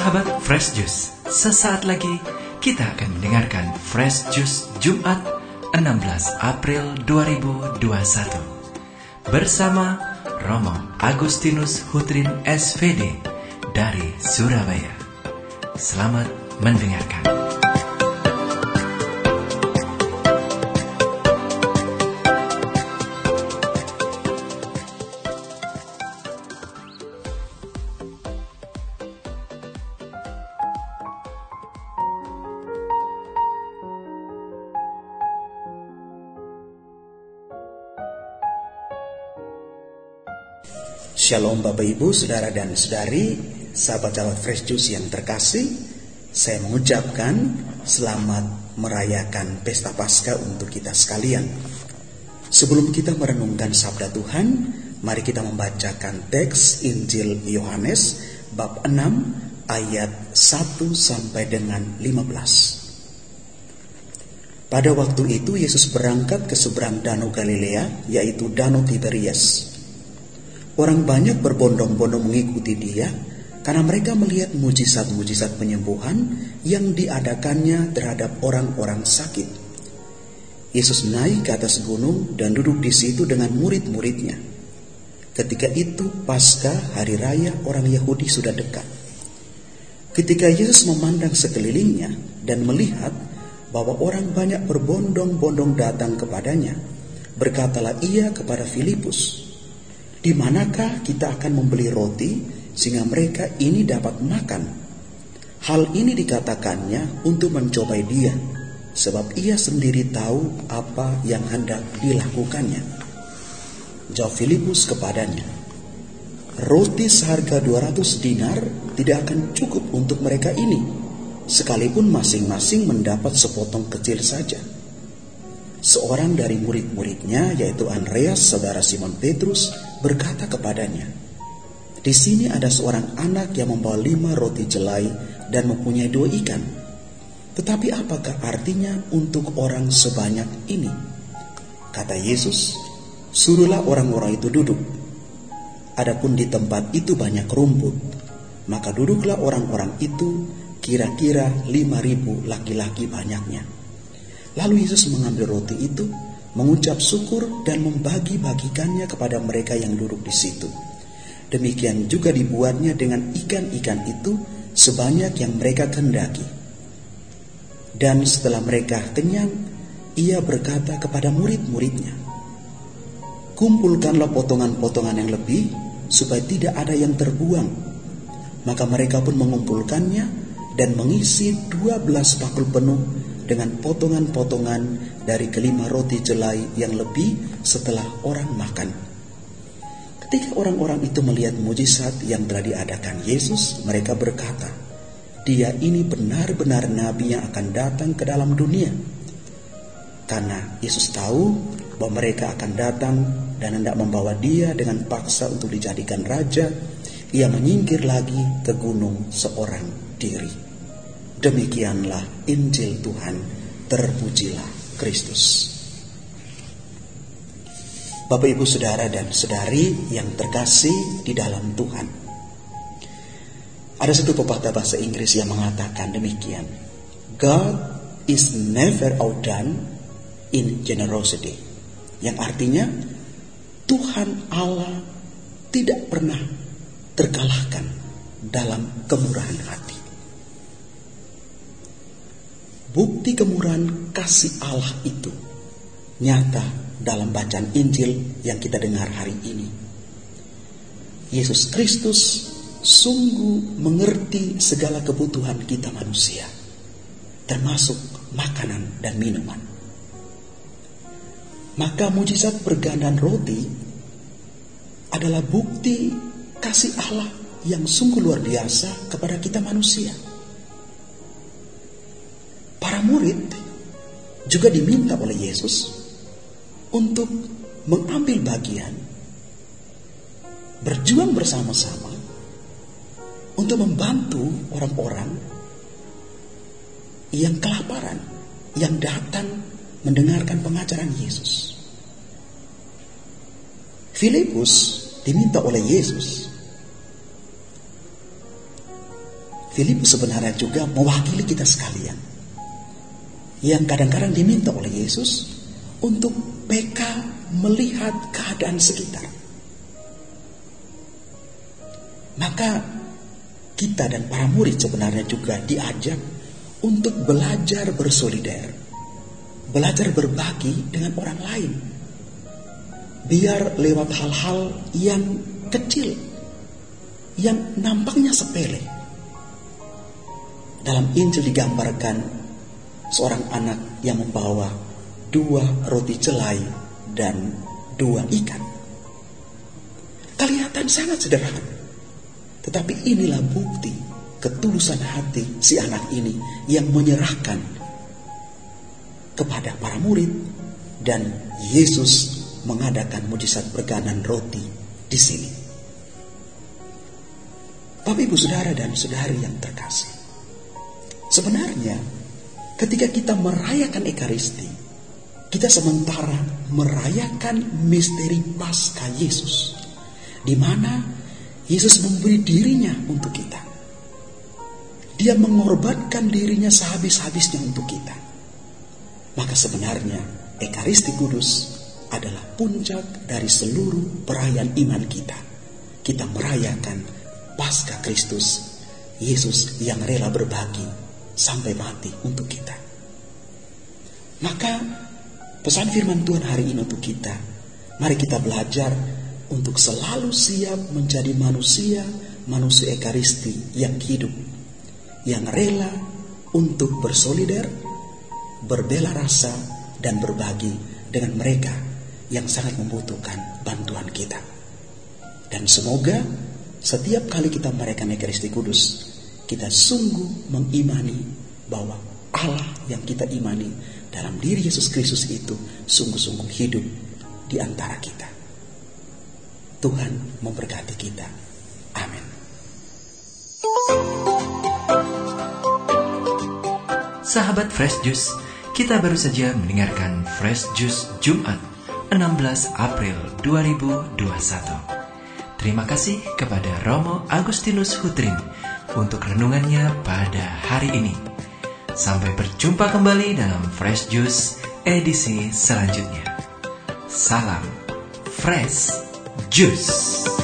Sahabat Fresh Juice, sesaat lagi kita akan mendengarkan Fresh Juice Jumat 16 April 2021 bersama Romo Agustinus Hutrin SVD dari Surabaya. Selamat mendengarkan. Shalom Bapak Ibu, Saudara dan Saudari, sahabat-sahabat Fresh Juice yang terkasih. Saya mengucapkan selamat merayakan Pesta Paskah untuk kita sekalian. Sebelum kita merenungkan sabda Tuhan, mari kita membacakan teks Injil Yohanes bab 6 ayat 1 sampai dengan 15. Pada waktu itu Yesus berangkat ke seberang Danau Galilea, yaitu Danau Tiberias. Orang banyak berbondong-bondong mengikuti dia karena mereka melihat mujizat-mujizat penyembuhan yang diadakannya terhadap orang-orang sakit. Yesus naik ke atas gunung dan duduk di situ dengan murid-muridnya. Ketika itu Paskah, hari raya orang Yahudi, sudah dekat. Ketika Yesus memandang sekelilingnya dan melihat bahwa orang banyak berbondong-bondong datang kepadanya, berkatalah ia kepada Filipus, "Di manakah kita akan membeli roti sehingga mereka ini dapat makan?" Hal ini dikatakannya untuk mencobai dia, sebab ia sendiri tahu apa yang hendak dilakukannya. Jawab Filipus kepadanya, "Roti seharga 200 dinar tidak akan cukup untuk mereka ini, sekalipun masing-masing mendapat sepotong kecil saja." Seorang dari murid-muridnya, yaitu Andreas, saudara Simon Petrus, berkata kepadanya, "Di sini ada seorang anak yang membawa 5 roti jelai dan mempunyai 2 ikan. Tetapi apakah artinya untuk orang sebanyak ini?" Kata Yesus, "Suruhlah orang-orang itu duduk." Adapun di tempat itu banyak rumput, maka duduklah orang-orang itu, kira-kira 5.000 laki-laki banyaknya. Lalu Yesus mengambil roti itu, mengucap syukur dan membagi-bagikannya kepada mereka yang duduk di situ. Demikian juga dibuatnya dengan ikan-ikan itu sebanyak yang mereka kehendaki. Dan setelah mereka kenyang, ia berkata kepada murid-muridnya, "Kumpulkanlah potongan-potongan yang lebih, supaya tidak ada yang terbuang." Maka mereka pun mengumpulkannya dan mengisi 12 bakul penuh dengan potongan-potongan dari kelima roti jelai yang lebih setelah orang makan. Ketika orang-orang itu melihat mujizat yang telah diadakan Yesus, mereka berkata, "Dia ini benar-benar nabi yang akan datang ke dalam dunia." Karena Yesus tahu bahwa mereka akan datang dan hendak membawa dia dengan paksa untuk dijadikan raja, ia menyingkir lagi ke gunung seorang diri. Demikianlah Injil Tuhan, terpujilah Kristus. Bapak, Ibu, Saudara dan Saudari yang terkasih di dalam Tuhan. Ada satu pepatah bahasa Inggris yang mengatakan demikian, "God is never outdone in generosity." Yang artinya, Tuhan Allah tidak pernah terkalahkan dalam kemurahan hati. Bukti kemurahan kasih Allah itu nyata dalam bacaan Injil yang kita dengar hari ini. Yesus Kristus sungguh mengerti segala kebutuhan kita manusia, termasuk makanan dan minuman. Maka mujizat pergandaan roti adalah bukti kasih Allah yang sungguh luar biasa kepada kita manusia. Para murid juga diminta oleh Yesus untuk mengambil bagian, berjuang bersama-sama untuk membantu orang-orang yang kelaparan, yang datang mendengarkan pengajaran Yesus. Filipus diminta oleh Yesus Filipus sebenarnya juga mewakili kita sekalian, yang kadang-kadang diminta oleh Yesus untuk peka melihat keadaan sekitar. Maka kita dan para murid sebenarnya juga diajak untuk belajar bersolider, belajar berbagi dengan orang lain. Biar lewat hal-hal yang kecil, yang nampaknya sepele. Dalam Injil digambarkan seorang anak yang membawa 2 roti celai dan 2 ikan. Kelihatan sangat sederhana, tetapi inilah bukti ketulusan hati si anak ini yang menyerahkan kepada para murid, dan Yesus mengadakan mujizat perganan roti di sini. Bapak, Ibu, saudara dan saudari yang terkasih, sebenarnya ketika kita merayakan Ekaristi, kita sementara merayakan misteri Paskah Yesus, di mana Yesus memberi dirinya untuk kita. Dia mengorbankan dirinya sehabis-habisnya untuk kita. Maka sebenarnya Ekaristi Kudus adalah puncak dari seluruh perayaan iman kita. Kita merayakan Paskah Kristus, Yesus yang rela berbagi sampai mati untuk kita. Maka pesan firman Tuhan hari ini untuk kita, mari kita belajar untuk selalu siap menjadi manusia Ekaristi yang hidup, yang rela untuk bersolider, berbela rasa, dan berbagi dengan mereka yang sangat membutuhkan bantuan kita. Dan semoga setiap kali kita merayakan Ekaristi Kudus, kita sungguh mengimani bahwa Allah yang kita imani dalam diri Yesus Kristus itu sungguh-sungguh hidup di antara kita. Tuhan memberkati kita. Amin. Sahabat Fresh Juice, kita baru saja mendengarkan Fresh Juice Jumat 16 April 2021. Terima kasih kepada Romo Agustinus Hutrin untuk renungannya pada hari ini. Sampai berjumpa kembali dalam Fresh Juice edisi selanjutnya. Salam Fresh Juice.